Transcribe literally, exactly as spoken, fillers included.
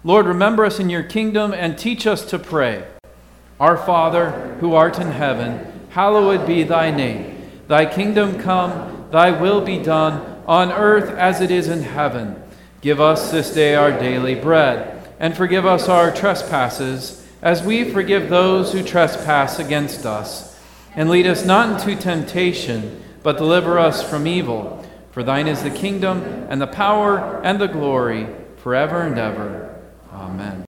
Lord, remember us in your kingdom and teach us to pray. Our Father, who art in heaven, hallowed be thy name. Thy kingdom come, thy will be done, on earth as it is in heaven. Give us this day our daily bread, and forgive us our trespasses, as we forgive those who trespass against us. And lead us not into temptation, but deliver us from evil. For thine is the kingdom, and the power, and the glory, forever and ever. Amen.